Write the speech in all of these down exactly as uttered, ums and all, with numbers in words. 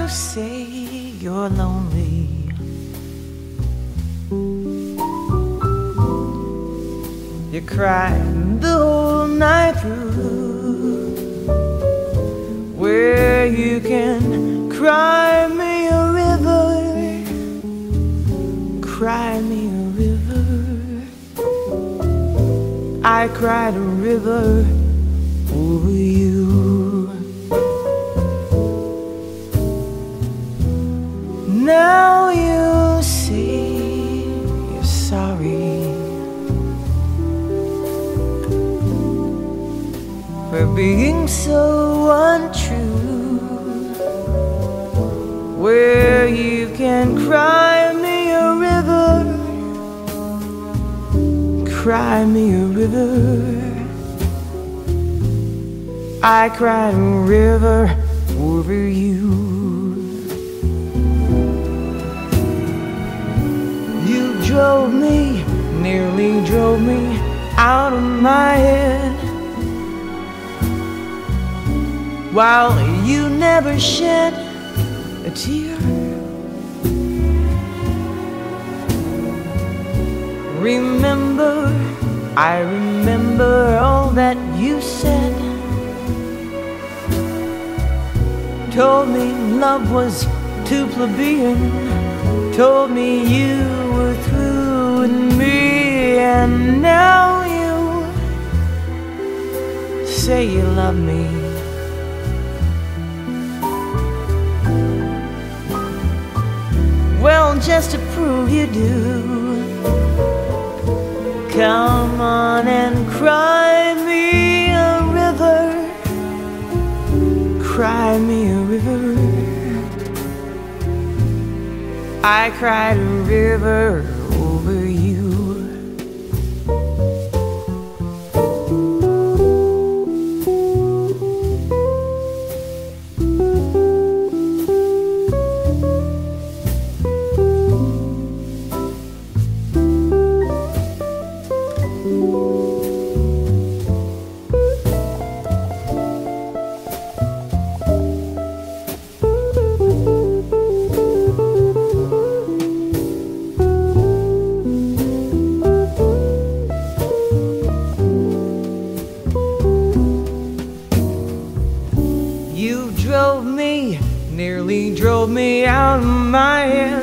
say you're lonely, you cried the whole night through, where you can cry me a river, cry me a river. I cried a river over you. Now you say you're sorry for being so untrue, where you can cry me a river, cry me a river. I cried a river over you. You drove me, nearly drove me out of my head, while you never shed a tear. Remember, I remember all that you said. Told me love was too plebeian, told me you were through with me, and now you say you love me. Well, just to prove you do, come on and cry me a river, cry me a river. I cried a river over you. You drove me, nearly drove me out of my head,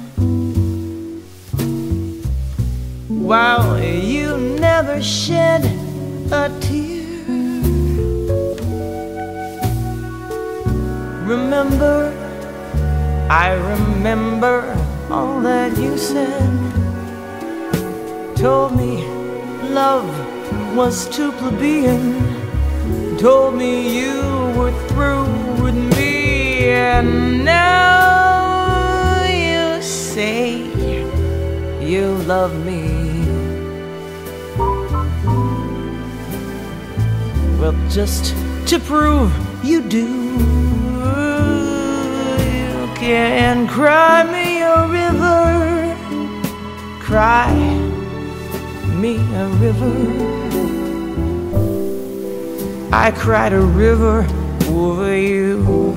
while you never shed a tear. Remember, I remember all that you said. Told me love was too plebeian, told me you were through with me, and now you say you love me. Well, just to prove you do, you can cry me a river, cry me a river. I cried a river over you.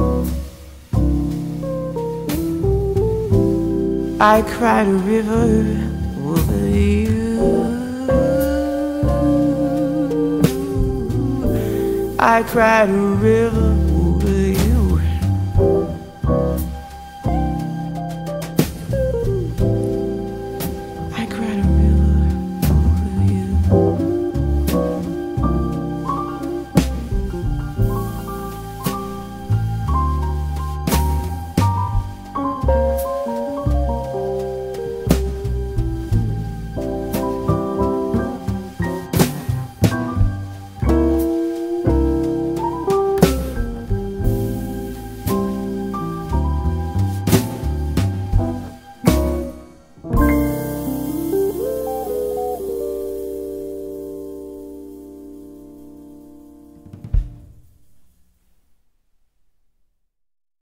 I cried a river over you. I cried a river